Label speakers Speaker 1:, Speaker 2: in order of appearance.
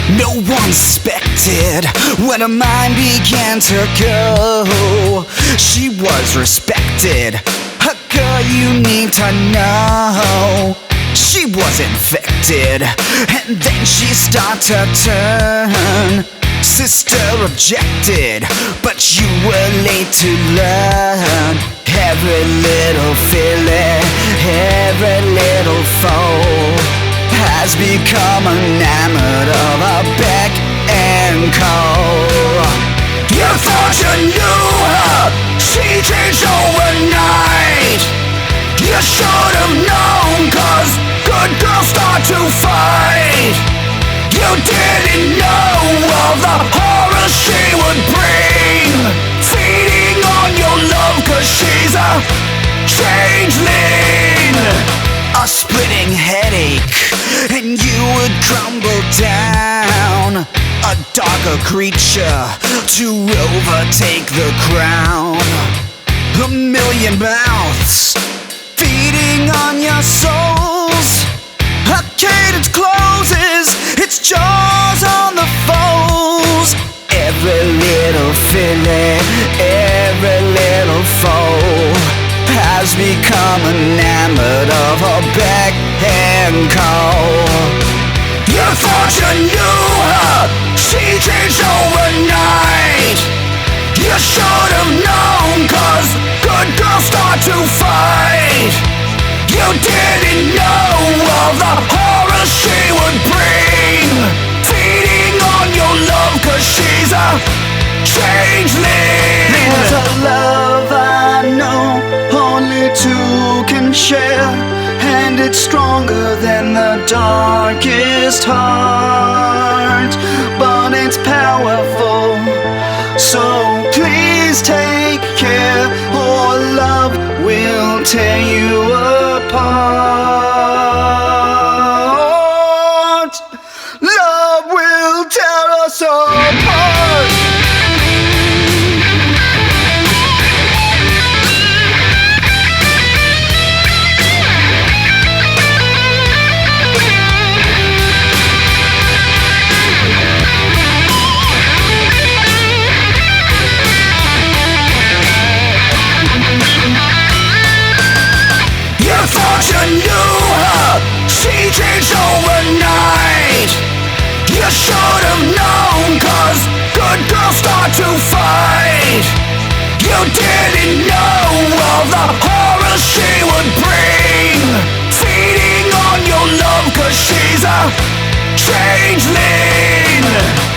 Speaker 1: No one suspected when her mind began to go. She was respected, a girl you need to know. She was infected, and then she started to turn. Sister objected, but you were late to learn. Every little feeling, every little foe has become enamored of a beck and call. You thought you knew her, she changed overnight. You should have known, 'cause good girls start to fight. You didn't know of the horror she would bring, feeding on your love, 'cause she's a changeling. A splitting headache, and you would crumble down. A darker creature to overtake the crown. A million mouths feeding on your souls. A cadence closes its jaws on the foes. Every little filly, every little foe has become enamored of her beck and call. You thought you knew her, she changed overnight. You should have known, 'cause good girls start to fight. You didn't know of the horror she would bring, feeding on your love, 'cause she's a changeling. There's a love I know only two can share, and it's stronger than the darkest heart, but it's powerful, so please take care, or love will tear you apart. Love will tear us apart. You knew her, she changed overnight. You should have known, 'cause good girls start to fight. You didn't know of the horror she would bring, feeding on your love, 'cause she's a changeling.